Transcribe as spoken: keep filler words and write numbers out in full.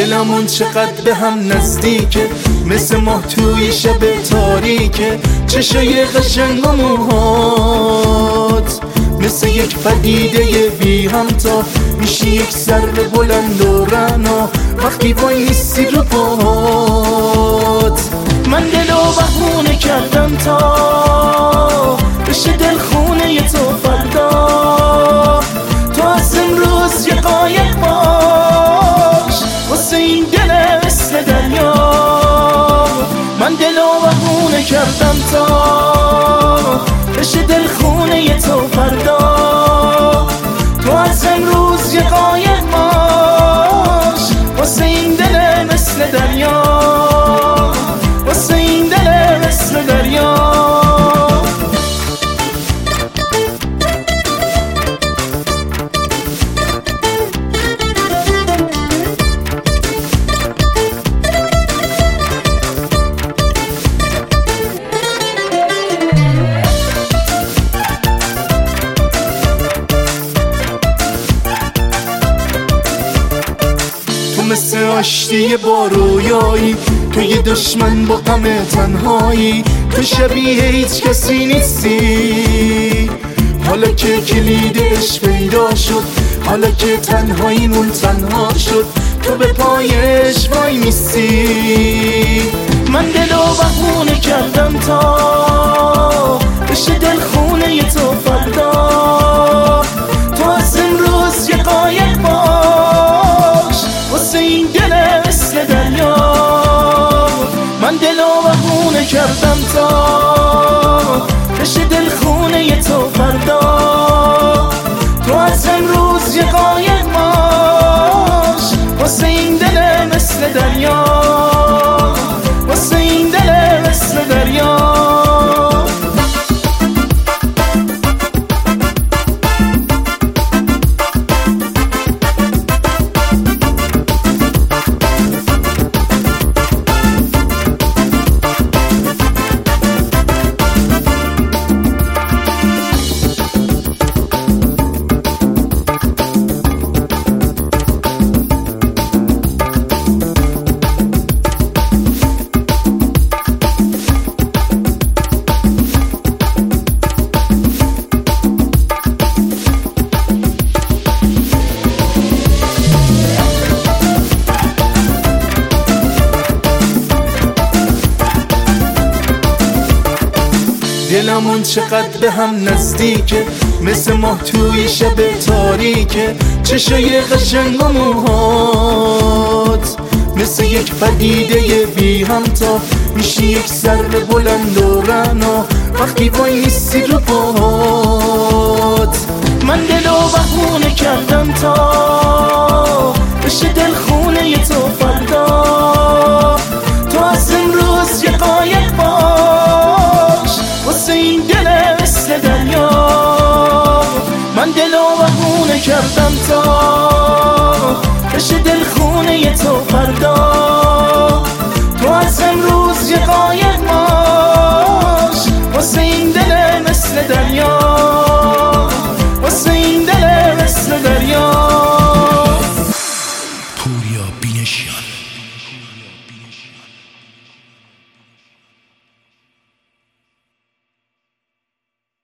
دلمون چقدر به هم نزدیکه، مثل ماه توی شب تاریکه. چشای قشنگ و موهات مثل یک پدیده بی همتا، میشی یک ذره بلند و رعنا وقتی وای نیستی رو پاهات. من دل و بهونه کردم تا بشه دل خونه تو فردا، تو از امروز یه قایق باش واسه این دل مثل دریا. من دل و بهونه کردم تا بشه دل خونه تو فردا، تو از امروز یه قایق باش واسه این دل مثل دریا، واسه این دل مثل دریا. مثل آشتی با رویایی، تو یه دشمن با غم تنهایی، تو شبیه هیچ کسی نیستی. حالا که کلید عشق پیدا شد، حالا که تنهاییمون تنها شد، تو به پایش وای میستی. من دل و بهونه کردم تا بشه دل خونه تو فردا، تو از امروز یه قایق باش واسه این دل مثل دریا. من دل و بهونه کردم تا بشه دل خونه تو فردا، تو از امروز یه قایق باش واسه این دل مثل دریا، واسه این دل مثل دریا. دلمون چقدر به هم نزدیکه، مثل ماه توی شب تاریکه. چشای قشنگ و موهات مثل یک پدیده بی همتا، میشی یک ذره بلند و رعنا وقتی وای نیستی رو پاهات. من دل و بهونه کردم تا بشه دل خونه تو فردا، تو از امروز یه قایق باش واسه این دل مثل دریا. من دل و بهونه کردم تا بشه دل خونه تو فردا، تو از امروز یه قایق باش واسه این دل مثل دریا، واسه این دل مثل دریا. پوریا